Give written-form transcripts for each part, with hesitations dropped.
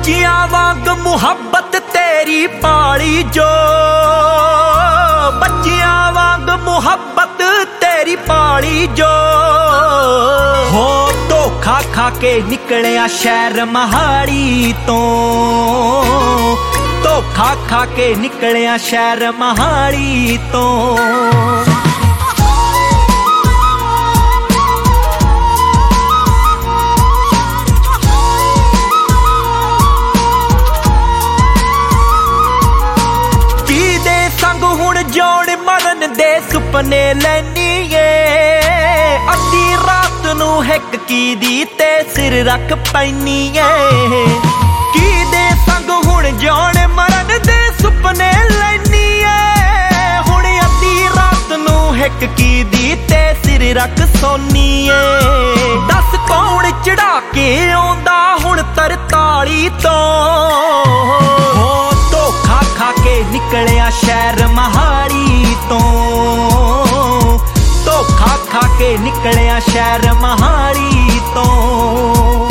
ਬੱਚਿਆਂ ਵਾਂਗ ਮੁਹੱਬਤ ਤੇਰੀ ਪਾਲੀ ਜੋ, ਬੱਚਿਆਂ ਵਾਂਗ ਮੁਹੱਬਤ ਤੇਰੀ ਪਾਲੀ ਜੋ। ਹੋ ਧੋਖਾ ਖਾ ਕੇ ਨਿਕਲਿਆ ਸ਼ਹਿਰ ਮਹਾਲੀ ਤੋਂ, ਧੋਖਾ ਖਾ ਕੇ ਨਿਕਲਿਆ ਸ਼ਹਿਰ ਮਹਾਲੀ ਤੋਂ। ਜੋੜ ਮਰਨ ਦੇ ਸੁਪਨੇ ਲੈਨੀ ਏ, ਅੱਧੀ ਰਾਤ ਨੂੰ ਹਿੱਕ ਕੀ ਦੀ ਤੇ ਸਿਰ ਰੱਖ ਪੈਨੀ ਏ। ਕੀ ਦੇ ਸੰਗ ਹੁਣ ਜੋੜ ਮਰਨ ਦੇ ਸੁਪਨੇ ਲੈਨੀ ਏ, ਹੁਣ ਅੱਧੀ ਰਾਤ ਨੂੰ ਹਿੱਕ ਕੀ ਦੀ ਤੇ ਸਿਰ ਰੱਖ ਸੋਨੀ ਏ। ਦੱਸ ਕੌਣ ਚੜਾ ਕੇ ਆਉਂਦਾ ਹੁਣ 43 ਤੋਂ। ਧੋਖਾ ਖਾ ਕੇ ਨਿਕਲਿਆ ਸ਼ਹਿਰ ਮਹਾਲੀ ਤੋਂ, ਧੋਖਾ ਖਾ ਕੇ ਨਿਕਲਿਆ ਸ਼ਹਿਰ ਮਹਾਲੀ ਤੋਂ।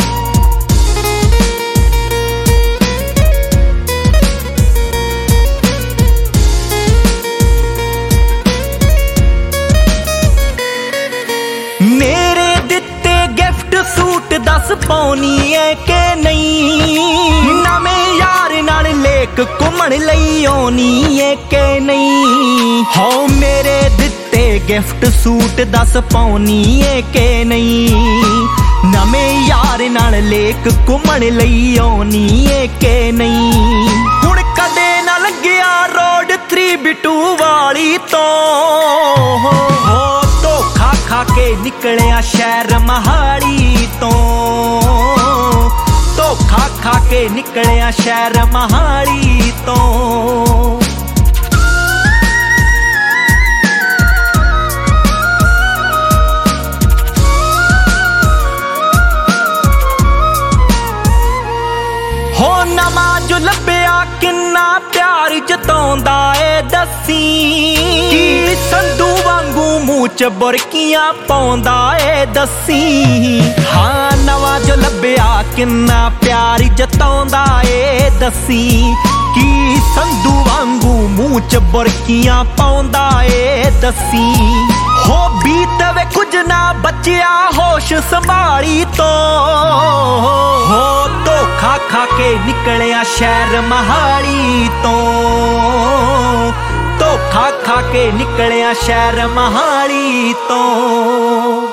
ਮੇਰੇ ਦਿੱਤੇ ਗਿਫਟ ਸੂਟ ਦੱਸ ਪਾਉਣੀ ਏ ਕਿ ਨਹੀਂ, ਨਵੇਂ ਯਾਰ ਨਾਲ ਲੇਕ ਘੁੰਮਣ ਲਈ ਆਉਣੀ ਏ ਕਿ ਨਹੀਂ। ਹੋ ਮੇਰੇ ਦਿੱਤੇ ਗਿਫਟ ਸੂਟ ਦੱਸ ਪਾਉਣੀ ਏ ਕਿ ਨਹੀਂ, ਨਵੇਂ ਯਾਰ ਨਾਲ ਲੇਕ ਘੁੰਮਣ ਲਈ ਆਉਣੀ ਏ ਕਿ ਨਹੀਂ। ਹੁਣ ਕਦੇ ਨਾ ਲੰਘਿਆ ਰੋਡ 3B2 ਵਾਲੀ ਤੋਂ। ਹੋ ਧੋਖਾ ਖਾ ਕੇ ਨਿਕਲਿਆ ਸ਼ਹਿਰ ਮਹਾਲੀ ਤੋਂ, ਧੋਖਾ ਖਾ ਕੇ ਨਿਕਲਿਆ ਸ਼ਹਿਰ ਮਹਾਲੀ ਤੋਂ। ਹੋ ਨਵਾਂ ਜੋ ਲੱਭਿਆ ਕਿੰਨਾ ਪਿਆਰ ਜਤਾਉਂਦਾ ਏ ਦੱਸੀ, ਕੀ ਸੰਧੂ ਵਾਂਗੂ ਮੂੰਹ ਚ ਬੁਰਕੀਆਂ ਪਾਉਂਦਾ ਏ ਦੱਸੀ। ਹਾਂ ਨਵਾਂ ਜੋ ਲੱਭਿਆ ਕਿੰਨਾ ਪਿਆਰ ਜਤਾਉਂਦਾ ਏ ਦੱਸੀ, ਕੀ ਸੰਧੂ ਵਾਂਗੂ ਮੂੰਹ ਚ ਬੁਰਕੀਆਂ ਪਾਉਂਦਾ ਏ ਦੱਸੀ। ਹੋ ਬੀਤਵੇ ਕੁਝ ਨਾ ਬਚਿਆ ਹੋਸ਼ ਸੰਭਾਲੀ ਤੋਂ। ਹੋ ਧੋਖਾ ਖਾ ਕੇ ਨਿਕਲਿਆ ਸ਼ਹਿਰ ਮਹਾਲੀ ਤੋਂ, ਧੋਖਾ ਖਾ ਕੇ ਨਿਕਲਿਆ ਸ਼ਹਿਰ ਮਹਾਲੀ ਤੋਂ।